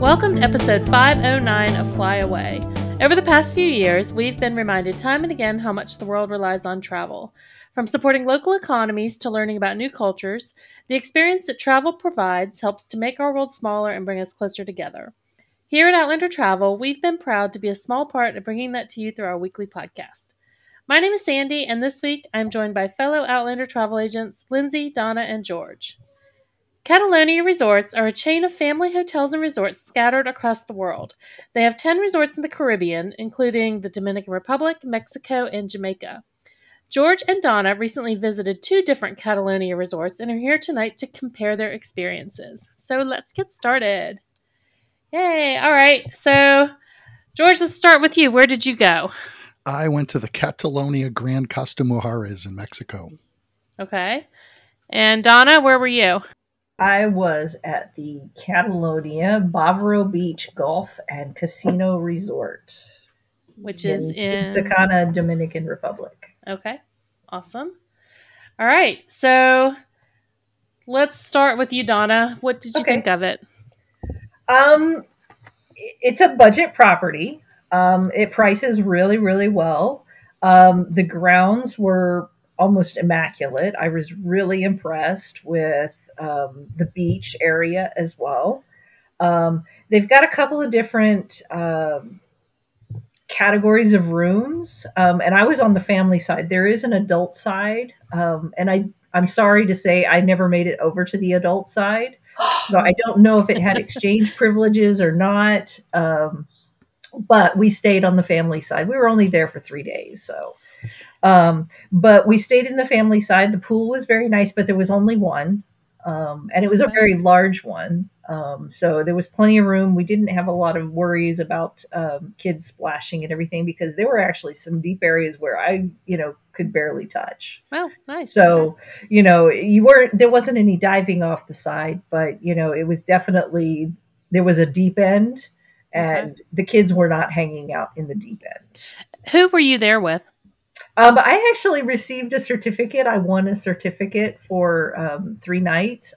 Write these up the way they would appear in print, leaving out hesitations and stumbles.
Welcome to episode 509 of Fly Away. Over the past few years, we've been reminded time and again how much the world relies on travel. From supporting local economies to learning about new cultures, the experience that travel provides helps to make our world smaller and bring us closer together. Here at Outlander Travel, we've been proud to be a small part of bringing that to you through our weekly podcast. My name is Sandy, and this week I'm joined by fellow Outlander travel agents Lindsay, Donna, and George. Catalonia Resorts are a chain of family hotels and resorts scattered across the world. They have 10 resorts in the Caribbean, including the Dominican Republic, Mexico, and Jamaica. George and Donna recently visited 2 different Catalonia resorts and are here tonight to compare their experiences. So let's get started. Yay! All right. So, George, let's start with you. Where did you go? I went to the Catalonia Grand Costa Mujeres in Mexico. Okay. And Donna, where were you? I was at the Catalonia Bavaro Beach Golf and Casino Resort, which is in Tacana, Dominican Republic. Okay, awesome. All right, so let's start with you, Donna. What did you think of it? It's a budget property. It prices really, really well. The grounds were almost immaculate. I was really impressed with the beach area as well. They've got a couple of different categories of rooms, and I was on the family side. There is an adult side, and I'm sorry to say I never made it over to the adult side, so I don't know if it had exchange privileges or not. But we stayed on the family side. We were only there for 3 days, so. But we stayed in the family side. The pool was very nice, but there was only one. And it was a very large one. So there was plenty of room. We didn't have a lot of worries about kids splashing and everything because there were actually some deep areas where I, could barely touch. Oh, nice. So, there wasn't any diving off the side, but, it was definitely, there was a deep end and the kids were not hanging out in the deep end. Who were you there with? I actually received a certificate. I won a certificate for 4 nights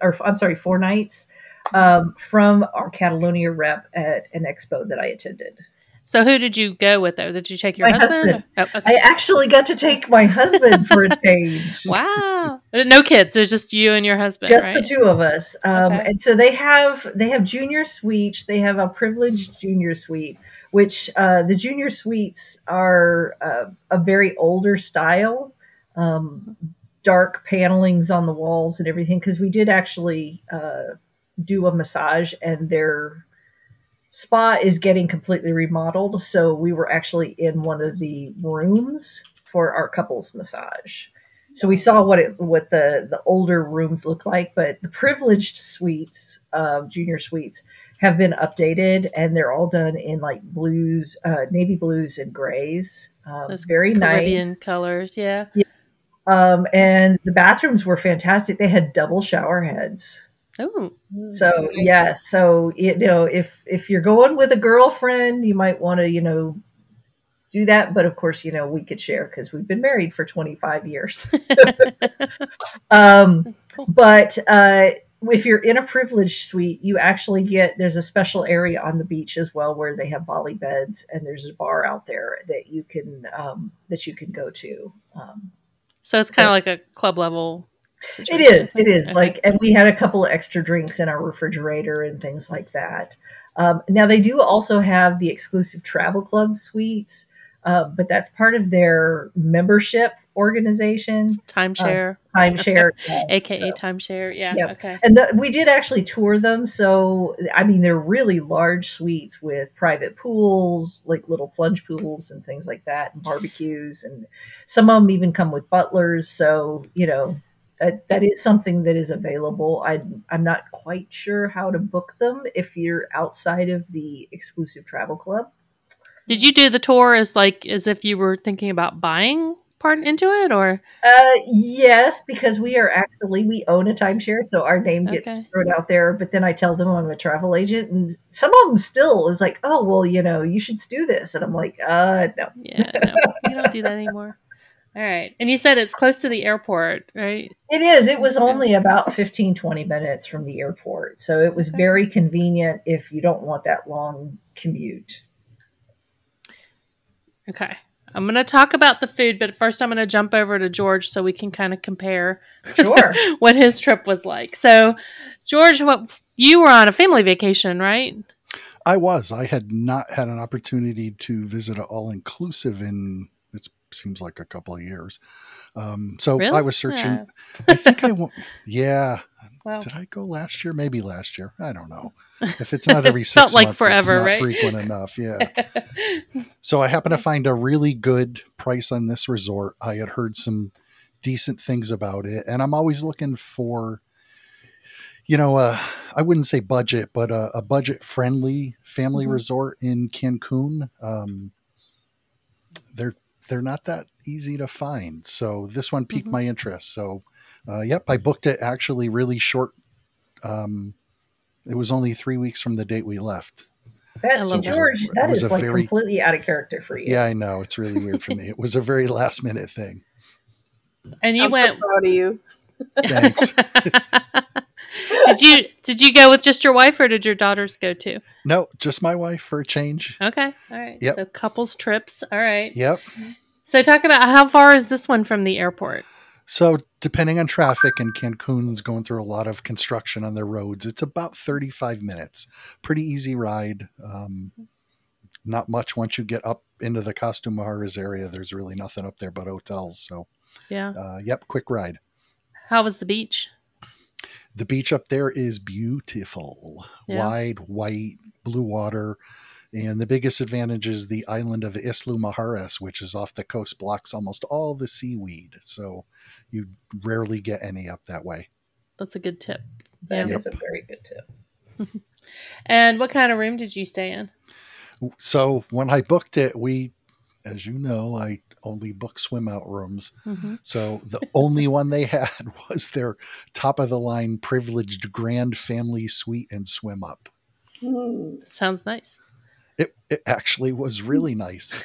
from our Catalonia rep at an expo that I attended. So who did you go with, though? Did you take your husband? Oh, okay. I actually got to take my husband for a change. Wow. No kids. There's just you and your husband, just right? The two of us. And so they have junior suites. They have a privileged junior suite, which the junior suites are a very older style, dark panelings on the walls and everything. Because we did actually do a massage, and their spa is getting completely remodeled. So we were actually in one of the rooms for our couples massage. So we saw what the older rooms look like, but the privileged suites, junior suites, have been updated, and they're all done in like blues, navy blues and grays. Those very Caribbean nice colors, yeah. And the bathrooms were fantastic. They had double shower heads. Oh, so yes. So if you're going with a girlfriend, you might want to do that. But of course, we could share because we've been married for 25 years. But if you're in a privileged suite, you actually there's a special area on the beach as well where they have volley beds, and there's a bar out there that you can go to. So it's kind of like a club level situation. It is okay. And we had a couple of extra drinks in our refrigerator and things like that. Now they do also have the exclusive travel club suites, but that's part of their membership organization. Timeshare. Yes. AKA timeshare. Yeah. Yep. Okay. And we did actually tour them. So, I mean, they're really large suites with private pools, like little plunge pools and things like that, and barbecues. And some of them even come with butlers. So, that is something that is available. I'm not quite sure how to book them if you're outside of the exclusive travel club. Did you do the tour as if you were thinking about buying part into it, or? Yes, because we own a timeshare, so our name gets thrown out there. But then I tell them I'm a travel agent, and some of them still is like, "Oh, well, you should do this," and I'm like, "No." Yeah, no, you don't do that anymore. All right. And you said it's close to the airport, right? It is. It was only about 15, 20 minutes from the airport. So it was very convenient if you don't want that long commute. Okay. I'm going to talk about the food, but first I'm going to jump over to George so we can kind of compare Sure. what his trip was like. So, George, you were on a family vacation, right? I was. I had not had an opportunity to visit an all-inclusive in, it seems like a couple of years. So Really? I was searching. Yeah. I think I won't. Yeah. Wow. Did I go last year? Maybe last year. I don't know. If it's not every It 6 felt like months, forever, it's not right? frequent enough. Yeah. So I happened to find a really good price on this resort. I had heard some decent things about it, and I'm always looking for, I wouldn't say budget, but a budget-friendly family resort in Cancun. They're they're not that easy to find, so this one piqued my interest. So, yep, I booked it actually really short. It was only 3 weeks from the date we left. That, love that. George, that It was is a like very completely out of character for you. Yeah, I know, it's really weird for me. It was a very last minute thing. And you I'm went. so proud of you. Thanks. Did you go with just your wife, or did your daughters go too? No, just my wife for a change. Okay, all right. Yep. So couples trips. All right. Yep. So talk about how far is this one from the airport? So depending on traffic, and Cancun's going through a lot of construction on their roads, it's about 35 minutes. Pretty easy ride. Not much once you get up into the Costa Mujeres area. There's really nothing up there but hotels. So Yeah. yep, quick ride. How was the beach? The beach up there is beautiful. Yeah. Wide, white, blue water. And the biggest advantage is the island of Isla Mujeres, which is off the coast, blocks almost all the seaweed. So you rarely get any up that way. That's a good tip. That Yeah. is a very good tip. And what kind of room did you stay in? So when I booked it, as you know, I only book swim out rooms. So the only one they had was their top of the line privileged grand family suite and swim up. Sounds nice. It actually was really nice.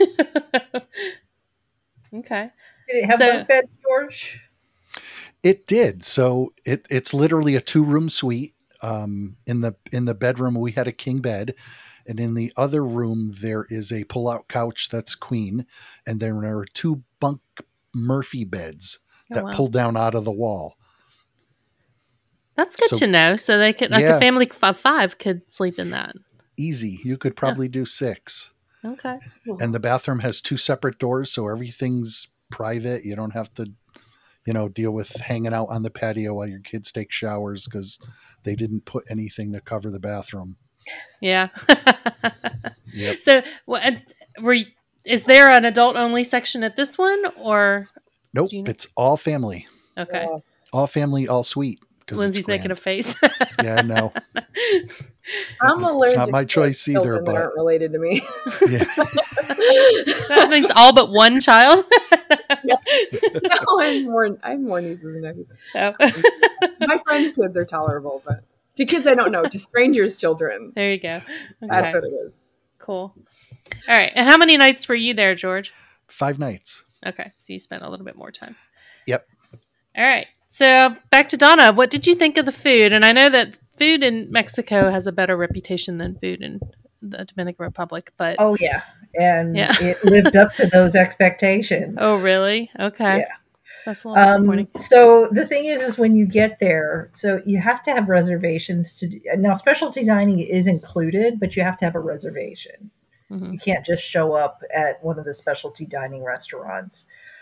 Okay. Did it have bunk bed, George? It did. So it's literally a 2-room suite. In the bedroom, we had a king bed. And in the other room, there is a pull-out couch that's queen. And there are 2 bunk Murphy beds that pull down out of the wall. That's good to know. So they could, like a family of 5 could sleep in that. Easy. You could probably do 6. Okay. And the bathroom has 2 separate doors, so everything's private. You don't have to, deal with hanging out on the patio while your kids take showers because they didn't put anything to cover the bathroom. Yeah. Yep. So, is there an adult-only section at this one, or? Nope, it's all family. Okay. All family, all suite. Lindsay's making a face. Yeah, I know. I'm allergic. It's not my choice either, but aren't related to me. Yeah. That means all but one child. No, I have more nieces and nephews. Oh. My friends' kids are tolerable, but to kids I don't know, to strangers' children. There you go. Okay. That's what it is. Cool. All right. And how many nights were you there, George? 5 nights. Okay. So you spent a little bit more time. Yep. All right. So back to Donna. What did you think of the food? And I know that food in Mexico has a better reputation than food in the Dominican Republic, but oh yeah, and it lived up to those expectations. Oh really? Okay. Yeah. That's a little disappointing. So the thing is when you get there, so you have to have reservations now specialty dining is included, but you have to have a reservation. You can't just show up at one of the specialty dining restaurants.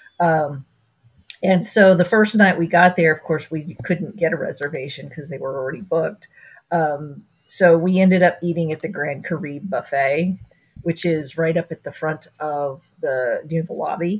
And so the first night we got there, of course, we couldn't get a reservation because they were already booked. So we ended up eating at the Grand Caribe buffet, which is right up at the front of near the lobby.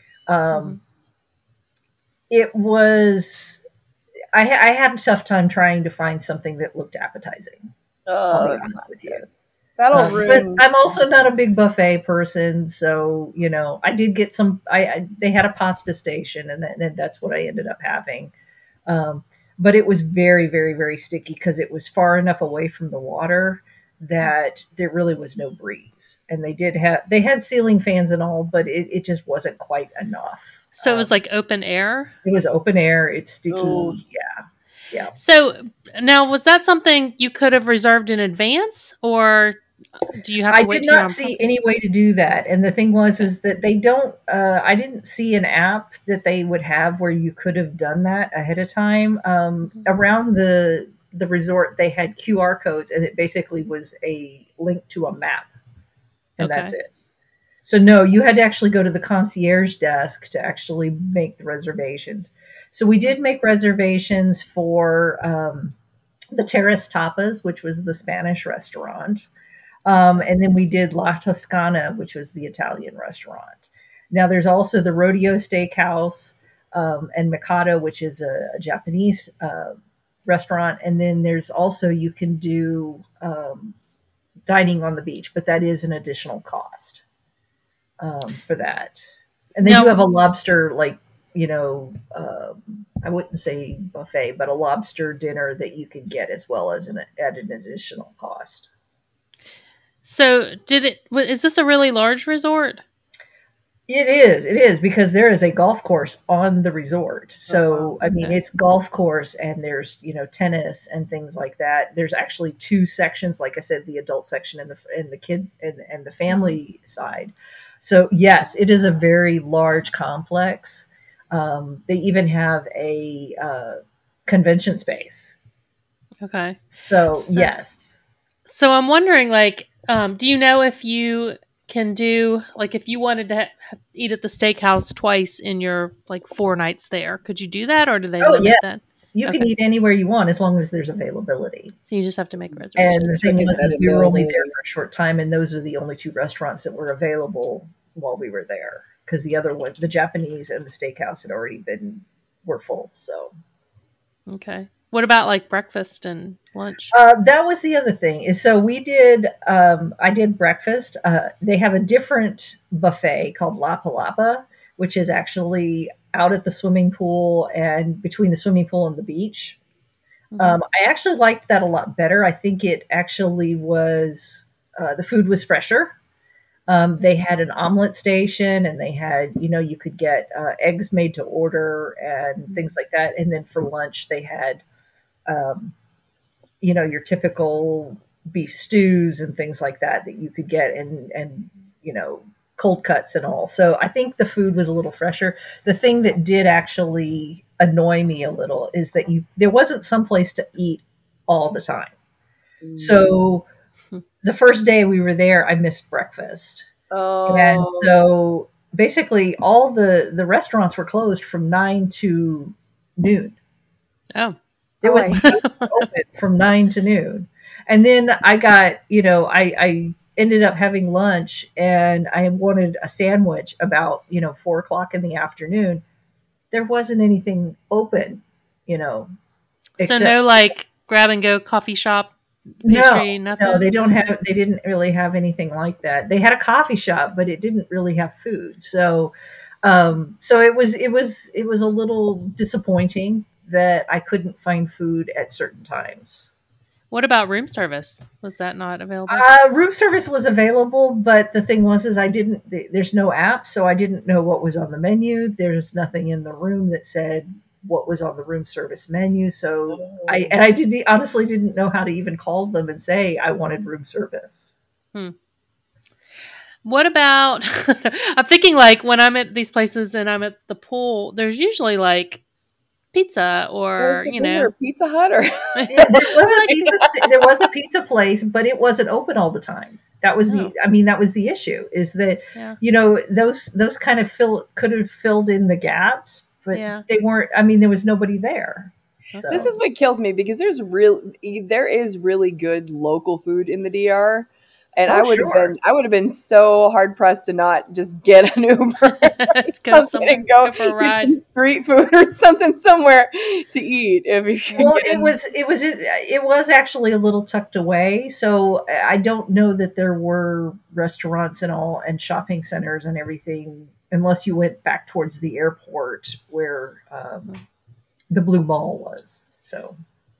It was, I had a tough time trying to find something that looked appetizing. I'll be honest with you. That'll ruin. But I'm also not a big buffet person, so I did get some. They had a pasta station, and that's what I ended up having. But it was very, very, very sticky because it was far enough away from the water that there really was no breeze. And they had ceiling fans and all, but it just wasn't quite enough. So it was like open air? It was open air. It's sticky. Oh. Yeah. So now, was that something you could have reserved in advance, or do you have to I wait did till you're not on see any way to do that. And the thing was, is that they don't, I didn't see an app that they would have where you could have done that ahead of time. Around the resort, they had QR codes, and it basically was a link to a map, and Okay. that's it. So no, you had to actually go to the concierge desk to actually make the reservations. So we did make reservations for the Terrace Tapas, which was the Spanish restaurant. And then we did La Toscana, which was the Italian restaurant. Now there's also the Rodeo Steakhouse and Mikado, which is a Japanese restaurant. And then there's also, you can do dining on the beach, but that is an additional cost for that. And they Now- do have a lobster, like, I wouldn't say buffet, but a lobster dinner that you could get as well as at an additional cost. So is this a really large resort? It is because there is a golf course on the resort. So, I mean, okay. it's golf course and there's, tennis and things like that. There's actually two sections, like I said, the adult section and the kid and the family side. So yes, it is a very large complex. They even have a convention space. Okay. So yes. So I'm wondering, like, do you know if you can do, like, if you wanted to eat at the steakhouse twice in your, like, 4 nights there, could you do that, or do they limit that? You can eat anywhere you want as long as there's availability. So you just have to make reservations. And the thing was, is we were only there for a short time, and those are the only 2 restaurants that were available while we were there, because the other one, the Japanese and the steakhouse, had already were full. So, okay. What about like breakfast and lunch? That was the other thing. Is so we did. I did breakfast. They have a different buffet called La Palapa, which is actually out at the swimming pool and between the swimming pool and the beach. I actually liked that a lot better. I think it actually was, the food was fresher. They had an omelet station, and they had, you could get eggs made to order and things like that. And then for lunch, they had, your typical beef stews and things like that you could get, and cold cuts and all. So I think the food was a little fresher. The thing that did actually annoy me a little is that there wasn't some place to eat all the time. So the first day we were there, I missed breakfast. Oh. And so basically all the restaurants were closed from 9 to noon. Oh. There was open from 9 to noon. And then I got, I ended up having lunch, and I wanted a sandwich about, 4:00 in the afternoon. There wasn't anything open, So no, like, grab and go coffee shop, pastry, nothing? No, they didn't really have anything like that. They had a coffee shop, but it didn't really have food. So, so it was a little disappointing that I couldn't find food at certain times. What about room service? Was that not available? Room service was available, but the thing was, is there's no app, so I didn't know what was on the menu. There's nothing in the room that said what was on the room service menu. So I honestly didn't know how to even call them and say I wanted room service. What about, I'm thinking, like, when I'm at these places and I'm at the pool, there's usually like pizza or, Is there a Pizza Hut or? There was a pizza place, but it wasn't open all the time. That was that was the issue, is that, those kind of could have filled in the gaps, but they weren't. There was nobody there. So. This is what kills me, because there is really good local food in the DR. And I would have been so hard pressed to not just get an Uber go for a ride. Get some street food or something somewhere to eat. It was actually a little tucked away, so I don't know that there were restaurants and all and shopping centers and everything, unless you went back towards the airport where the Blue Mall was. So.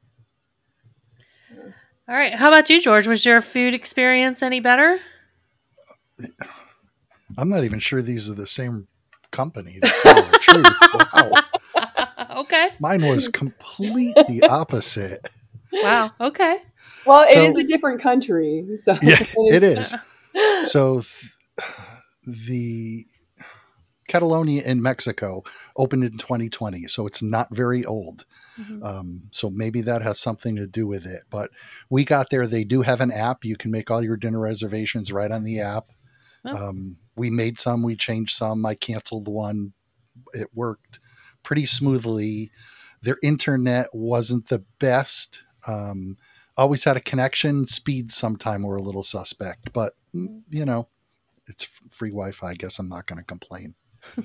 All right. How about you, George? Was your food experience any better? I'm not even sure these are the same company, to tell the truth. Wow. Okay. Mine was completely opposite. Wow. Okay. Well, it is a different country. So yeah, it is. So the Catalonia in Mexico opened in 2020, so it's not very old. So maybe that has something to do with it. But we got there. They do have an app. You can make all your dinner reservations right on the app. Oh. We made some. We changed some. I canceled one. It worked pretty smoothly. Their internet wasn't the best. Always had a connection. Speeds sometime were a little suspect. But, you know, it's free Wi-Fi. I guess I'm not going to complain.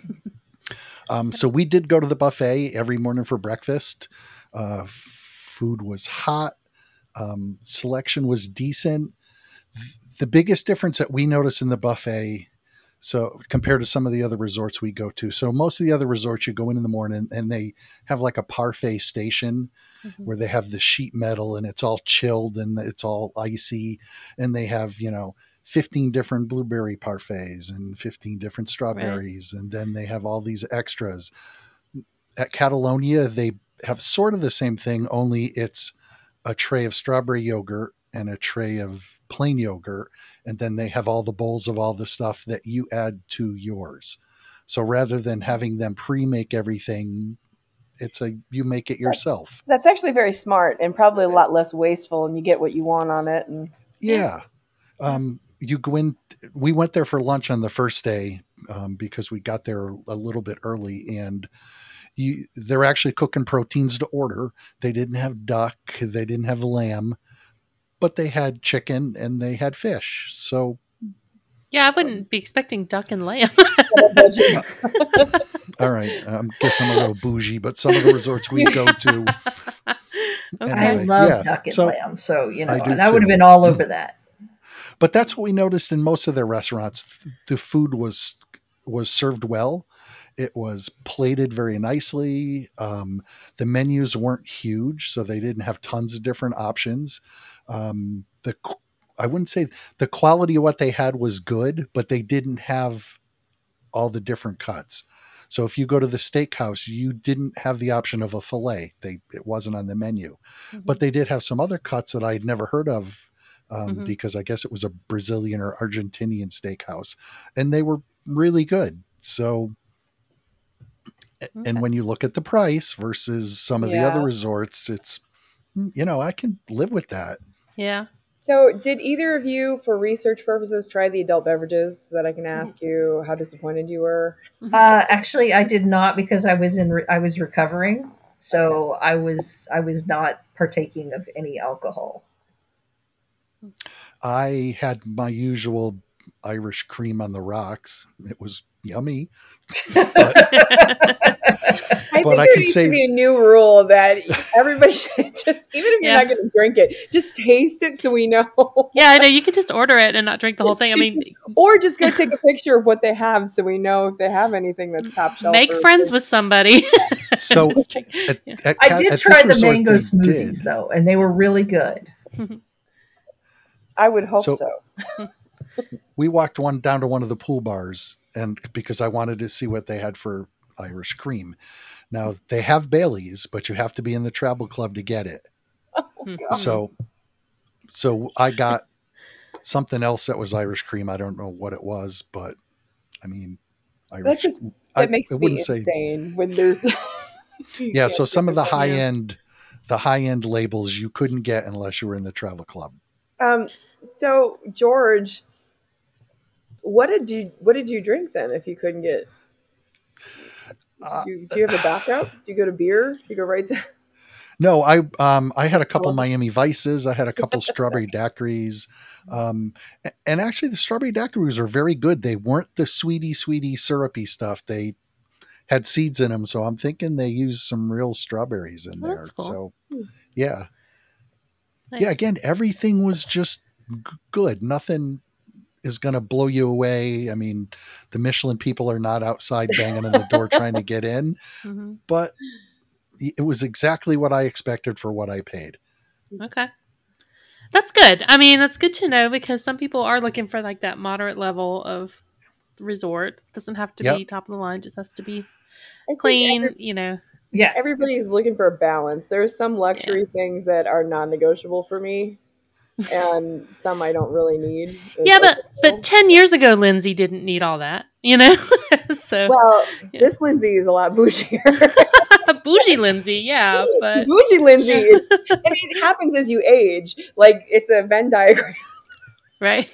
So we did go to the buffet every morning for breakfast. Food was hot. Selection was decent. The biggest difference that we notice in the buffet, so compared to some of the other resorts we go to, so most of the other resorts you go in the morning and they have like a parfait station where they have the sheet metal and it's all chilled and it's all icy, and they have, 15 different blueberry parfaits and 15 different strawberries. Right. And then they have all these extras. At Catalonia, they have sort of the same thing, only it's a tray of strawberry yogurt and a tray of plain yogurt. And then they have all the bowls of all the stuff that you add to yours. So rather than having them pre-make everything, you make it yourself. That's actually very smart and probably a lot less wasteful, and you get what you want on it. And yeah. You go in, we went there for lunch on the first day because we got there a little bit early, and they're actually cooking proteins to order. They didn't have duck, they didn't have lamb, but they had chicken and they had fish. So yeah, I wouldn't be expecting duck and lamb. All right. I guess I'm a little bougie, but some of the resorts we go to. Okay. Anyway, I love duck and lamb. So, I would have been all over that. But that's what we noticed in most of their restaurants. The food was served well. It was plated very nicely. The menus weren't huge, so they didn't have tons of different options. I wouldn't say the quality of what they had was good, but they didn't have all the different cuts. So if you go to the steakhouse, you didn't have the option of a fillet. It wasn't on the menu. But they did have some other cuts that I had never heard of. Because I guess it was a Brazilian or Argentinian steakhouse, and they were really good. So, and when you look at the price versus some of the other resorts, it's, I can live with that. Yeah. So did either of you, for research purposes, try the adult beverages so that I can ask you how disappointed you were? Actually, I did not, because I was recovering. So I was not partaking of any alcohol. I had my usual Irish cream on the rocks. It was yummy. But I think there needs to be a new rule that everybody should just, even if you're not going to drink it, just taste it so we know. Yeah, I know. You could just order it and not drink the whole thing. I mean, or just go take a picture of what they have so we know if they have anything that's top shelf. Make friends with somebody. So I did try the mango smoothies though, and they were really good. I would hope so. We walked down to one of the pool bars, and because I wanted to see what they had for Irish cream. Now they have Bailey's, but you have to be in the travel club to get it. So I got something else that was Irish cream. I don't know what it was, but I mean, Irish. That makes me insane when there's. Yeah. So some of the high end labels you couldn't get unless you were in the travel club. So George, what did you drink then if you couldn't get? Do you have a background? Do you go to beer? Do you go right to? No, I had a couple Miami Vices. I had a couple strawberry daiquiris. And actually the strawberry daiquiris are very good. They weren't the sweetie syrupy stuff. They had seeds in them. So I'm thinking they used some real strawberries in there. That's cool. So yeah. Nice. Yeah. Again, everything was just good. Nothing is going to blow you away. I mean, the Michelin people are not outside banging on the door trying to get in, but it was exactly what I expected for what I paid. Okay. That's good. I mean, that's good to know, because some people are looking for like that moderate level of resort. It doesn't have to Yep. be top of the line. It just has to be clean, you know. Yes. Everybody's looking for a balance. There's some luxury things that are non-negotiable for me, and some I don't really need. Yeah, but 10 years ago, Lindsay didn't need all that, you know? So well, this Lindsay is a lot bougier. bougie Lindsay, yeah, but bougie Lindsay is, and it happens as you age. Like, it's a Venn diagram. right.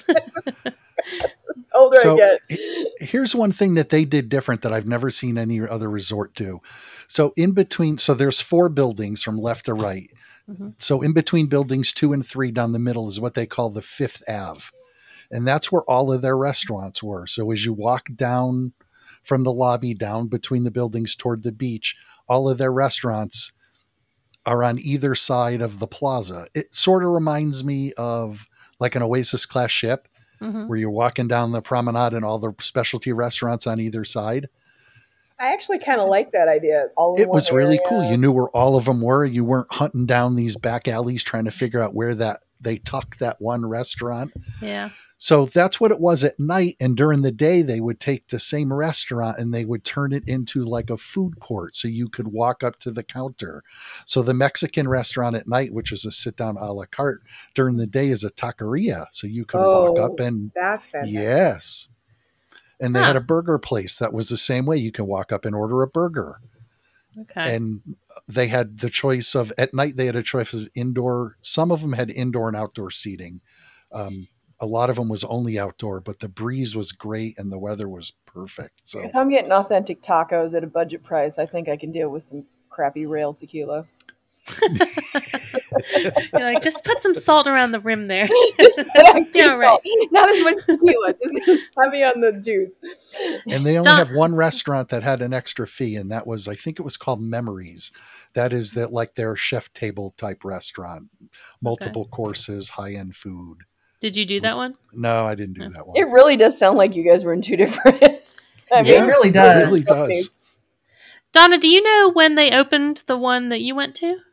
Older So I get. here's one thing that they did different that I've never seen any other resort do. So in between, so there's 4 buildings from left to right. Mm-hmm. So in between buildings 2 and 3 down the middle is what they call the Fifth Ave. And that's where all of their restaurants were. So as you walk down from the lobby down between the buildings toward the beach, all of their restaurants are on either side of the plaza. It sort of reminds me of like an Oasis class ship, where you're walking down the promenade and all the specialty restaurants on either side. I actually kind of like that idea. It was really cool. You knew where all of them were. You weren't hunting down these back alleys trying to figure out where that they tucked that one restaurant. Yeah. So that's what it was at night. And during the day, they would take the same restaurant and they would turn it into like a food court. So you could walk up to the counter. So the Mexican restaurant at night, which is a sit down a la carte, during the day is a taqueria. So you could walk up and that's fantastic. Yes. And they had a burger place that was the same way. You can walk up and order a burger. Okay. And they had the choice of, at night, they had a choice of indoor. Some of them had indoor and outdoor seating. A lot of them was only outdoor, but the breeze was great and the weather was perfect. So if I'm getting authentic tacos at a budget price, I think I can deal with some crappy rail tequila. You're like, just put some salt around the rim there. Yeah, right. Not as much tequila, just heavy on the juice. And they only have one restaurant that had an extra fee, and that was, I think it was called Memories. That is that like their chef table type restaurant, multiple courses, high-end food. Did you do that one? No, I didn't do that one. It really does sound like you guys were in two different. I mean, it really does. It really does. Donna, do you know when they opened the one that you went to?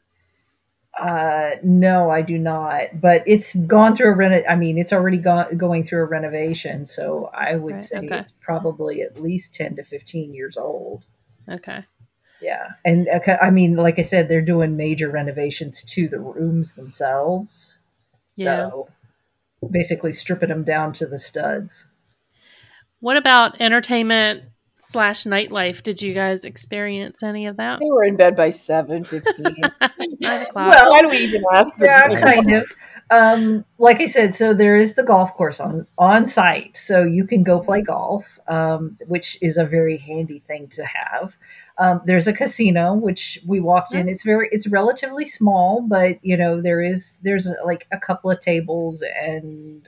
No, I do not. But it's gone through it's already going through a renovation. So I would say it's probably at least 10 to 15 years old. Okay. Yeah. And I mean, like I said, they're doing major renovations to the rooms themselves. So basically stripping them down to the studs. What about entertainment / nightlife? Did you guys experience any of that? We were in bed by 7:15. 9 o'clock. Well, why do we even ask this? Yeah, kind of. Like I said, so there is the golf course on site, so you can go play golf, which is a very handy thing to have. There's a casino, which we walked in. It's relatively small, but there's like a couple of tables and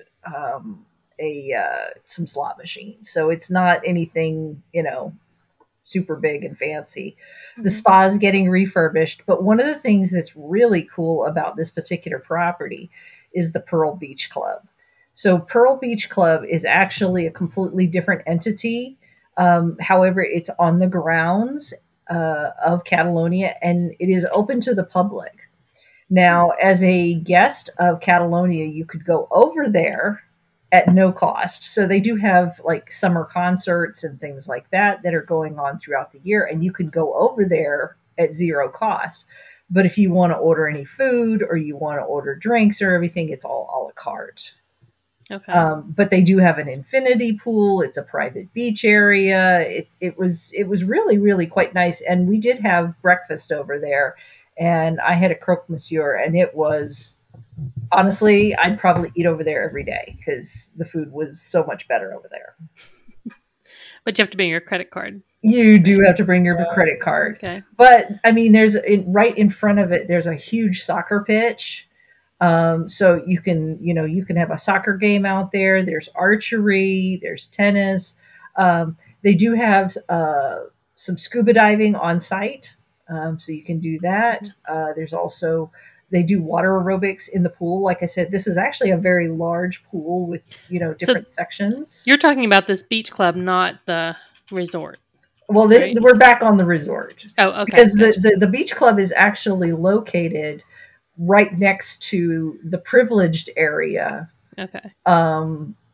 some slot machines. So it's not anything, super big and fancy. The spa is getting refurbished, but one of the things that's really cool about this particular property is the Pearl Beach Club. So Pearl Beach Club is actually a completely different entity. However, it's on the grounds of Catalonia, and it is open to the public. Now, as a guest of Catalonia, you could go over there at no cost. So they do have like summer concerts and things like that are going on throughout the year, and you could go over there at zero cost. But if you want to order any food or you want to order drinks or everything, it's all a la carte. Okay. But they do have an infinity pool. It's a private beach area. It was really, really quite nice. And we did have breakfast over there, and I had a croque monsieur, and it was, honestly, I'd probably eat over there every day because the food was so much better over there. But you have to bring your credit card. You do have to bring your credit card. Okay. But I mean, right in front of it, there's a huge soccer pitch. So you can have a soccer game out there. There's archery, there's tennis. They do have some scuba diving on site. So you can do that. There's also, they do water aerobics in the pool. Like I said, this is actually a very large pool with, different sections. You're talking about this beach club, not the resort. Well, we're back on the resort. Oh, okay. Because the beach club is actually located right next to the privileged area. Okay.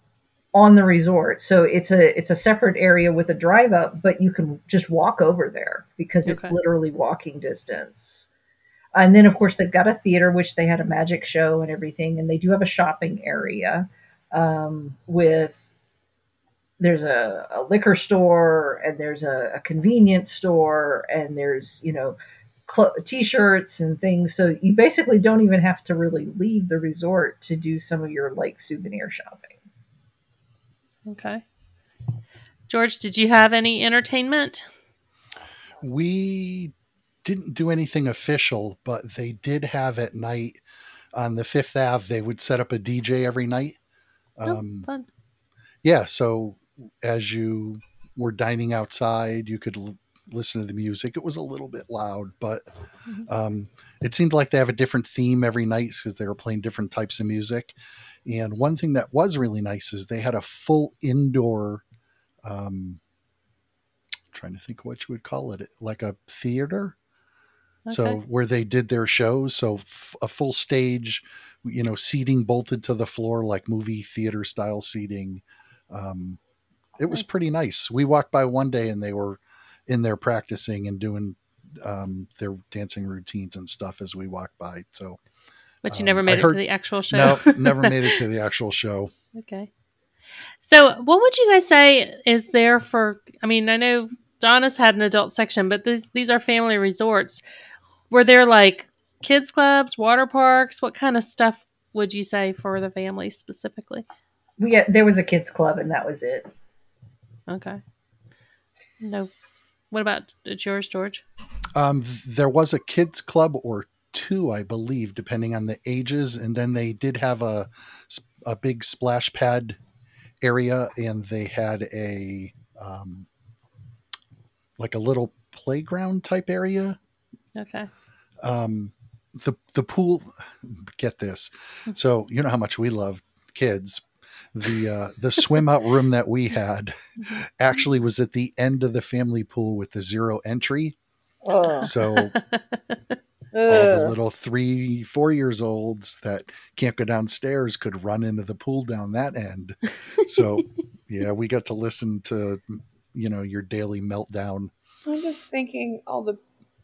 on the resort. So it's a separate area with a drive up, but you can just walk over there because it's literally walking distance. And then of course they've got a theater, which they had a magic show and everything, and they do have a shopping area with there's a liquor store and there's a convenience store and there's t-shirts and things, so you basically don't even have to really leave the resort to do some of your like souvenir shopping. Okay. George, did you have any entertainment? We didn't do anything official, but they did have at night on the Fifth Ave, they would set up a DJ every night. Fun. Yeah, so as you were dining outside, you could listen to the music. It was a little bit loud, but it seemed like they have a different theme every night because they were playing different types of music. And one thing that was really nice is they had a full indoor, trying to think what you would call it, like a theater. Okay. So where they did their shows, so a full stage, seating bolted to the floor, like movie theater style seating. It was pretty nice. We walked by one day and they were in there practicing and doing their dancing routines and stuff as we walked by. So, but you never made it to the actual show. No, never made it to the actual show. Okay. So what would you guys say is there for, I mean, I know Donna's had an adult section, but these are family resorts. Were there like kids clubs, water parks? What kind of stuff would you say for the families specifically? There was a kids club and that was it. Okay. No. What about yours, George? There was a kids club or two, I believe, depending on the ages. And then they did have a big splash pad area, and they had a like a little playground type area. Okay. The pool, get this. So you know how much we love kids. The swim out room that we had actually was at the end of the family pool with the 0 entry. So all the little 3-4 years olds that can't go downstairs could run into the pool down that end. So yeah, we got to listen to, your daily meltdown. I'm just thinking all the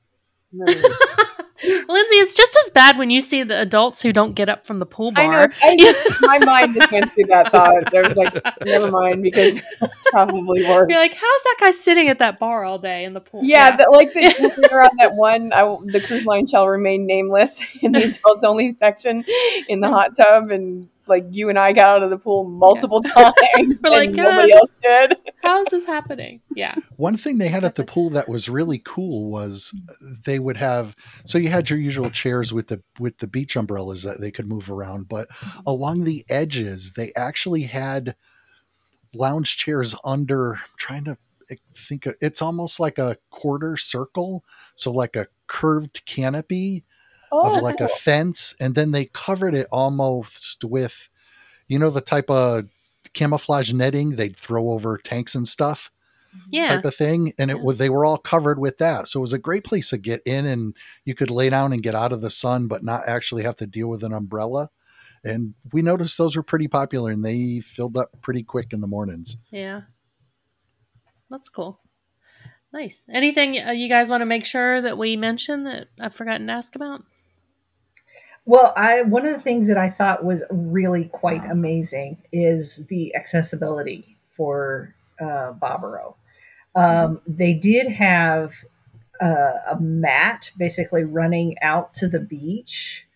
Lindsay, it's just as bad when you see the adults who don't get up from the pool bar. I know. My mind just went through that thought. There was like, never mind, because it's probably worse. You're like, how's that guy sitting at that bar all day in the pool? Yeah, we're on that one. The cruise line shall remain nameless in the adults only section in the hot tub, and like you and I got out of the pool multiple times. We're like, nobody else did. How is this happening? Yeah. One thing they had at the pool that was really cool was they would have, so you had your usual chairs with the beach umbrellas that they could move around, but along the edges, they actually had lounge chairs under, trying to think of, it's almost like a quarter circle. So like a curved canopy of like a fence. And then they covered it almost with, the type of camouflage netting they'd throw over tanks and stuff. Yeah. Type of thing. And they were all covered with that. So it was a great place to get in, and you could lay down and get out of the sun, but not actually have to deal with an umbrella. And we noticed those were pretty popular, and they filled up pretty quick in the mornings. Yeah. That's cool. Nice. Anything you guys want to make sure that we mention that I've forgotten to ask about? Well, one of the things that I thought was really quite amazing is the accessibility for Barbaro. They did have a mat basically running out to the beach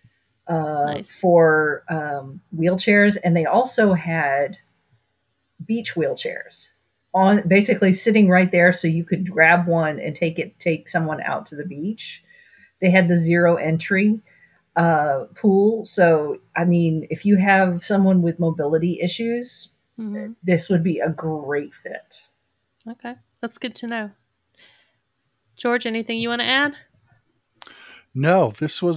for wheelchairs, and they also had beach wheelchairs on, basically sitting right there, so you could grab one and take someone out to the beach. They had the 0 entry pool, so I mean, if you have someone with mobility issues, this would be a great fit. Okay, that's good to know. George, anything you want to add? No,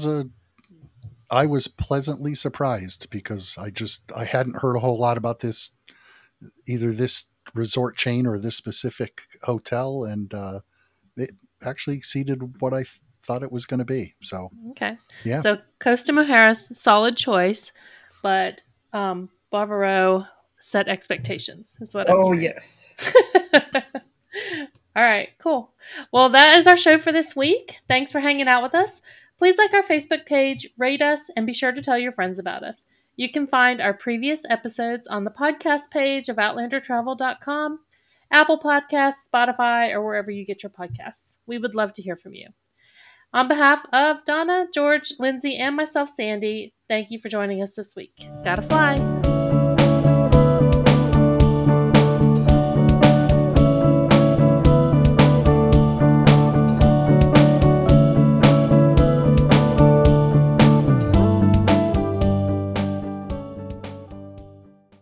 I was pleasantly surprised because I hadn't heard a whole lot about this, either this resort chain or this specific hotel, and it actually exceeded what I thought it was going to be. So okay, yeah. So Costa Mujeres, solid choice, but Barbaro set expectations, is what I'm hearing. Yes. All right, cool. Well, that is our show for this week. Thanks for hanging out with us. Please like our Facebook page, rate us, and be sure to tell your friends about us. You can find our previous episodes on the podcast page of OutlanderTravel.com, Apple Podcasts, Spotify, or wherever you get your podcasts. We would love to hear from you. On behalf of Donna, George, Lindsay, and myself, Sandy, thank you for joining us this week. Gotta fly.